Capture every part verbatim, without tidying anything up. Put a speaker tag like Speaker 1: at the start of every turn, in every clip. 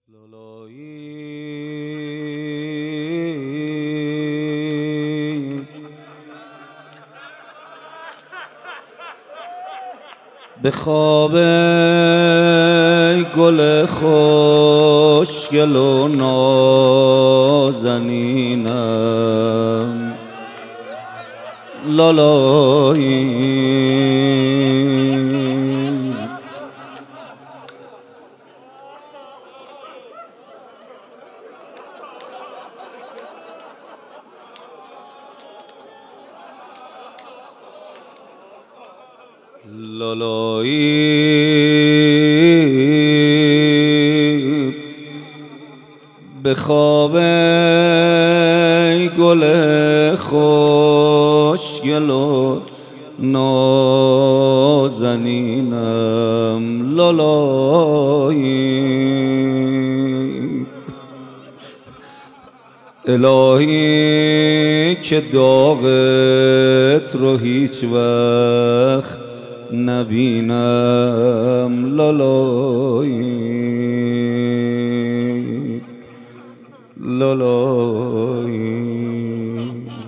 Speaker 1: لالایی به خواب گل خوشگل و نازنینم لالایی لالایی به خواب گل خوشگل و نازنینم لالایی الهی که داغت رو هیچ وقت نبینم لالایی لالایی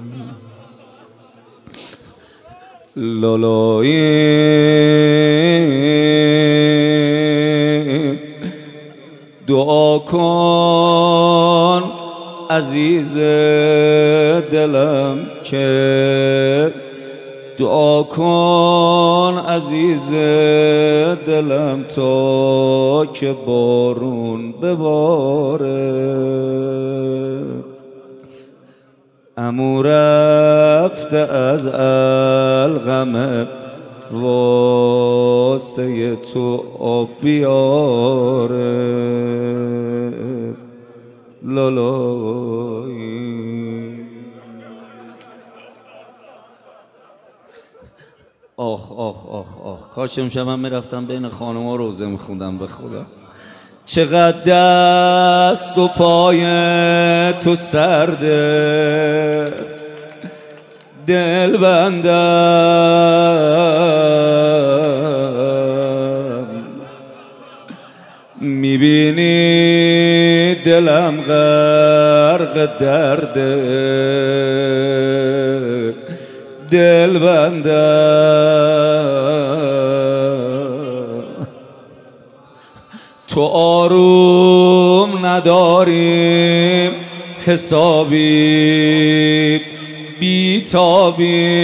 Speaker 1: لالایی دعا کن عزیز دلم که دعا کن عزیز دلم تا که بارون بباره عمو رفته از القمه واسه تو آب بیاره لالایی آخ آخ آخ آخ کاش امشب من میرفتم بین خانم‌ها روزه میخوندم به خدا. چقدر دست و پای تو سرده دل بندم میبینی دلم غرق درده دل بندم تو آروم نداریم حسابی بیتابی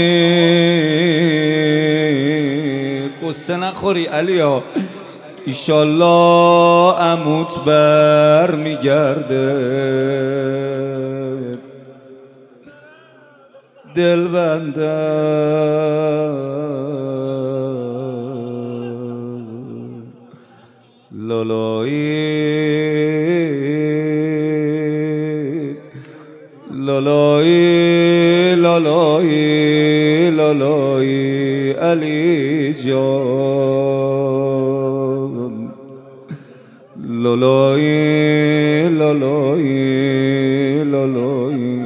Speaker 1: قصه نخوری علیا ایشالله عموت بر میگرده دل بندم لالایی لالایی لالایی لالایی علی جان لالایی لالایی لالایی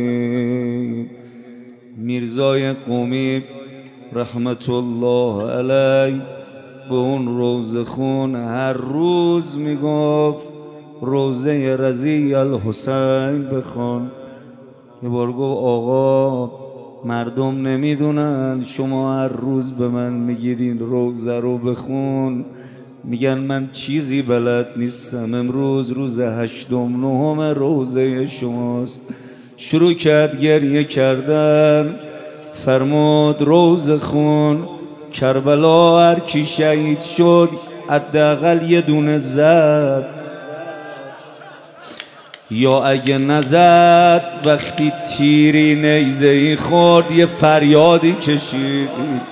Speaker 1: میرزای قمی رحمت الله علیه به اون روزه خون هر روز میگفت روزه رضی الحسین بخوان. یه بار گفت آقا مردم نمیدونن شما هر روز به من میگیرین روزه رو بخون، میگن من چیزی بلد نیستم، امروز روز هشتم نهم روزه شماست. شروع کرد گریه کردن، فرمود روزه خون کربلا هر کی شهید شد حداقل یه دونه زد، یا اگه نزد وقتی تیری نیزه‌ای خورد یه فریادی کشید.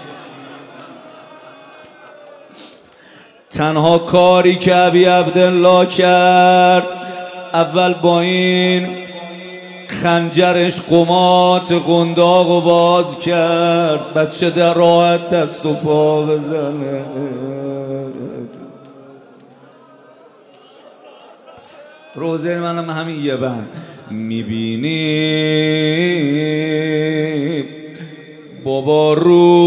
Speaker 1: تنها کاری که ابی عبدالله کرد اول با این خنجرش قمات قنداق و باز کرد بچه در راحت دست و پا بزنه. روزه منم همین یه بند میبینی بابا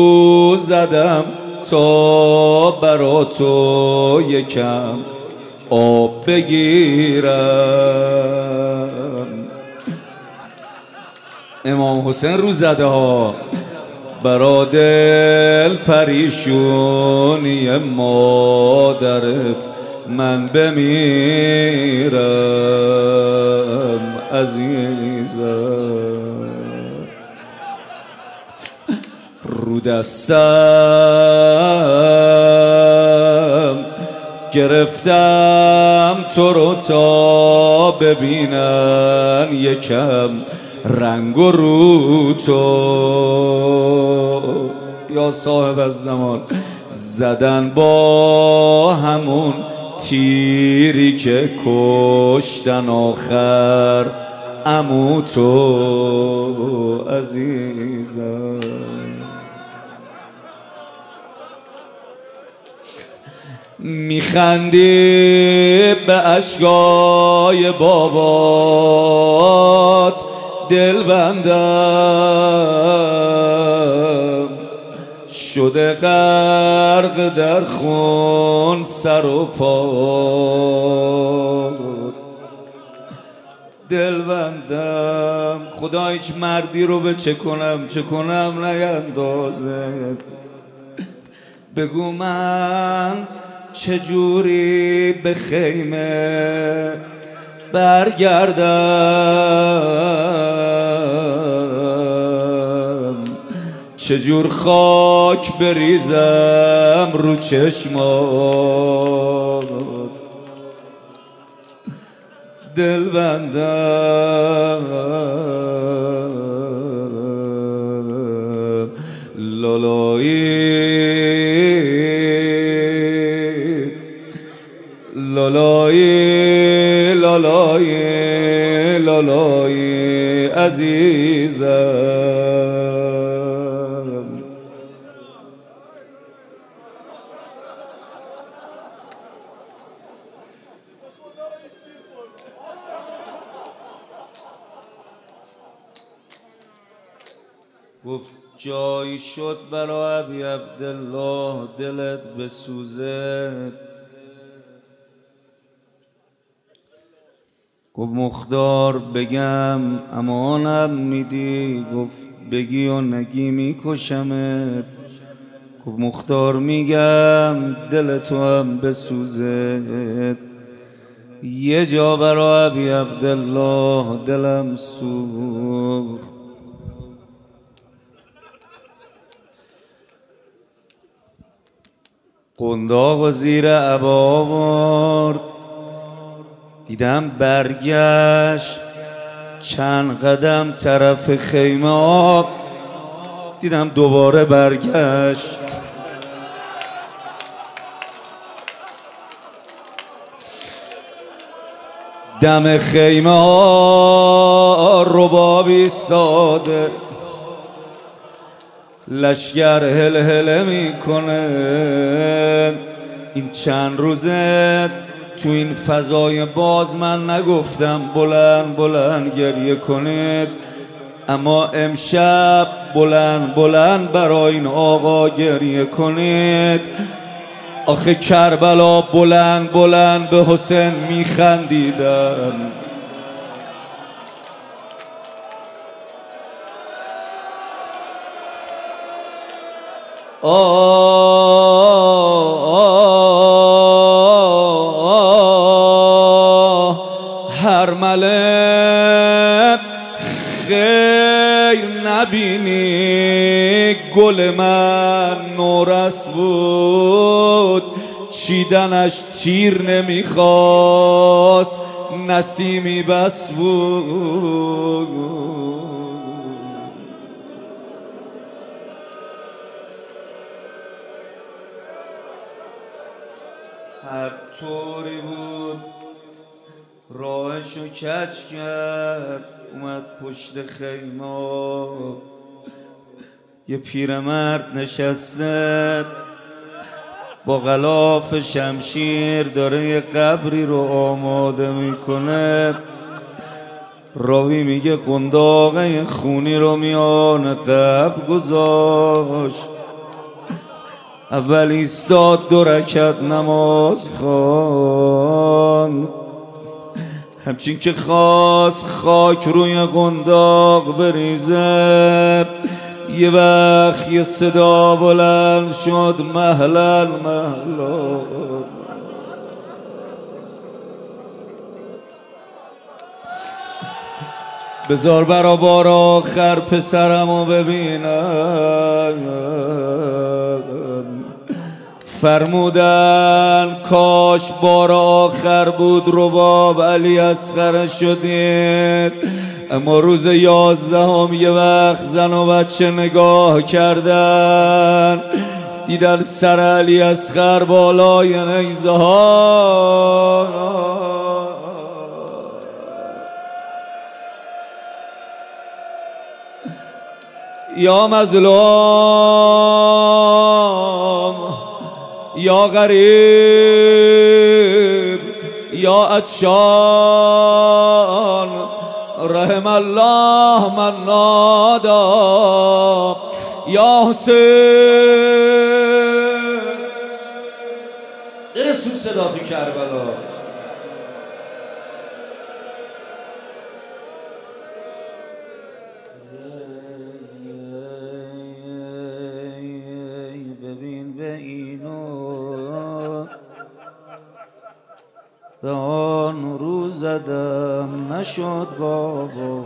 Speaker 1: رو زدم تا برا تو یکم آب بگیرم. امام حسین رو زده ها برا دل پریشونی مادرت من بمیرم عزیزم. رو دستم گرفتم تو رو تا ببینن یکم رنگ و رو تو. یا صاحب الزمان زدن با همون تیری که کشتن آخر عمو تو عزیزم. میخندی به اشکای بابات دل بندم شده غرق در خون سر و پا دل بندم. خدا هیچ مردی رو به چه کنم چه کنم نیندازه. بگو من چجوری به خیمه برگردم چجور خاک بریزم رو چشمات دل بندم. لالایی لالایی لالایی لالایی عزیزم. گفت جایی شد برای ابی عبدالله دلت بسوزه. گفت مختار بگم امانم میدی؟ گفت بگی و نگی میکشمت. گفت مختار میگم دل تو هم بسوزه. یه جا برای ابی عبدالله دلم سوخت. قنداق و زیر عبا آورد دیدم برگشت چند قدم طرف خیمه آب دیدم دوباره برگشت. دم خیمه ها ربابی ساده لشگر هل هل میکنه. این چند روزه تو این فضای باز من نگفتم بلند بلند گریه کنید، اما امشب بلند بلند برای این آقا گریه کنید. آخه کربلا بلند بلند به حسین میخندیدم. آه هر ملک خیر نبینی گل من نورس بود چیدنش تیر نمیخواست نسیمی بس بود. هر طوری بود راهشو کج کرد اومد پشت خیمه. یه پیرمرد نشسته با غلاف شمشیر داره یه قبری رو آماده میکنه. راوی میگه قنداقه خونی رو میان قبر گذاشت. اول ایستاد دو رکعت نماز خوان، همچین که خواست خاک روی قنداق بریزه، یه وقت یه صدا بلند شد مهلا مهلا. بذار برا بار آخر پسرمو ببینم. فرمودن کاش بار آخر بود رباب علی اصغر شدید، اما روز یازدهم یه وقت زن و بچه نگاه کردن، دیدن سر علی اصغر بالای نیزه ها. یا مظلوم یا غریب یا عطشان، رحم الله من نادا یا حسین. برسون صدا تو کربلا. ببین به اینو به آن رو زدم نشد بابا،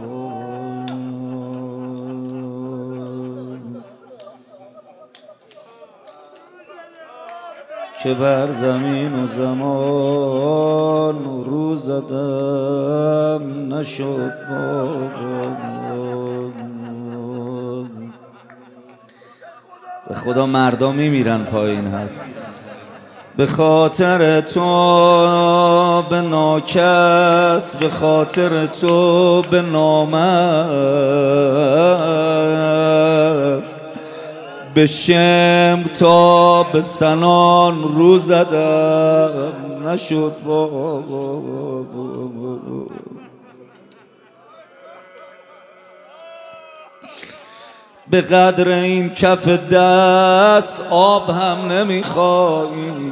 Speaker 1: که بر زمین و زمان رو زدم نشد بابا. به خدا مردا میمیرن پای این حرف. به خاطر تو به ناکس، به خاطر تو به نامرد، به شم تا به سنان رو زدم نشد بابا. به قدر این کف دست آب هم نمیخوایی.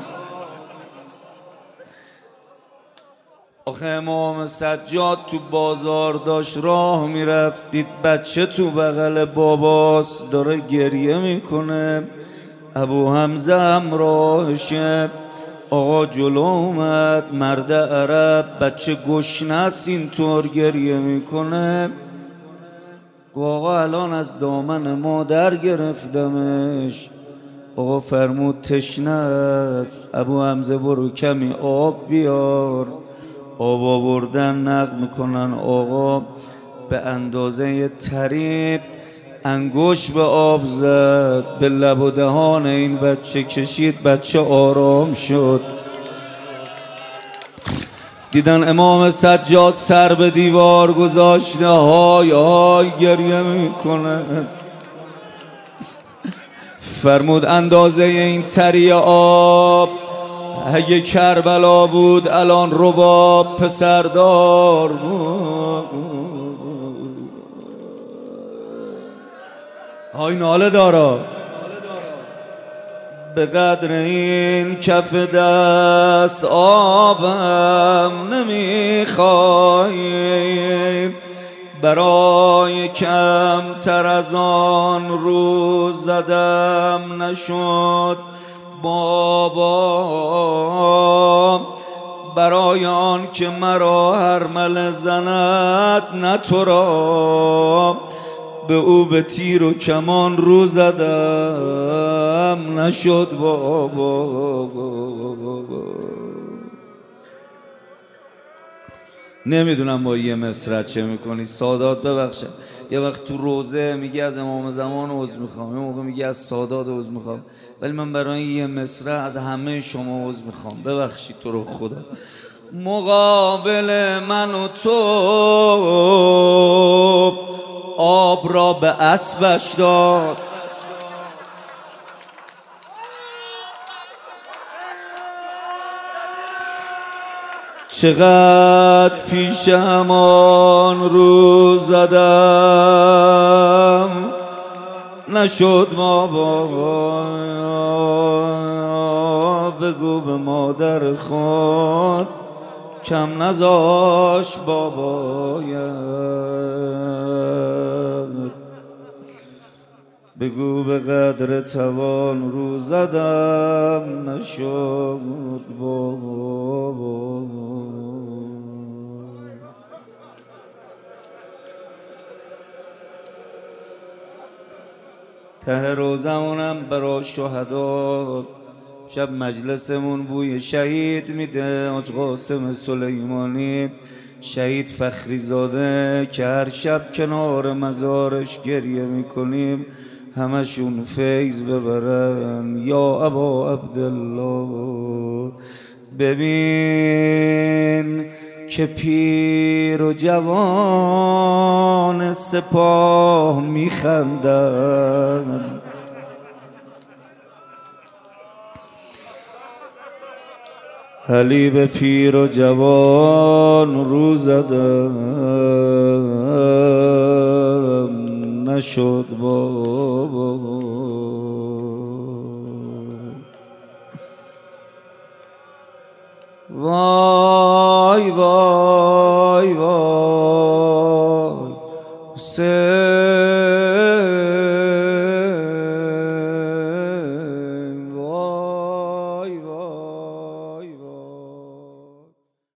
Speaker 1: آخه امام سجاد تو بازار داشت راه میرفتید، بچه تو بغل باباست داره گریه میکنه، ابو حمزه همراهشه. آقا جلو اومد مرد عرب، بچه گشنه است اینطور گریه میکنه. آقا الان از دامن مادر گرفتمش. آقا فرمود تشنه است. ابو حمزه برو کمی آب بیار. آب آوردن نقل میکنن آقا به اندازه طریق انگوش به آب زد، به لب و دهان این بچه کشید، بچه آرام شد. دیدن امام سجاد سر به دیوار گذاشته، های های گریه میکنه. فرمود اندازه این تری آب اگه کربلا بود الان رباب پسردار بود. های ناله دارا. به قدر این کف دست آبم نمیخوای، برای کم تر از آن روز زدم نشد بابا. برای آن که مرا هرمل زند نه تو را، به او به تیر و کمان رو زدم نشد بابا. نمیدونم با یه مصرع چه میکنی سادات. ببخشید یه وقت تو روزه میگی از امام زمان عذر میخوام، یه موقع میگی از سادات عذر میخوام، ولی من برای یه مصرع از همه شما عذر میخوام. ببخشید تو رو خدا. مقابل من و تو آب را به اسبش داد، چقدر پیش همان رو زدم نشد بابا. بگو به مادر خود کم نزاش بابایت. بگو به قدر توان رو زدم نشد بابا. ته روزمونم برا شهدا شب مجلسمون بوی شهید میده. حاج قاسم سلیمانی شهید فخری زاده که هر شب کنار مزارش گریه میکنیم همشون فیض ببرن. یا ابا عبدالله ببین که پیر و جوان سپاه میخندن. علی به پیر و جوان رو زدم نشد بابا. وای وای وای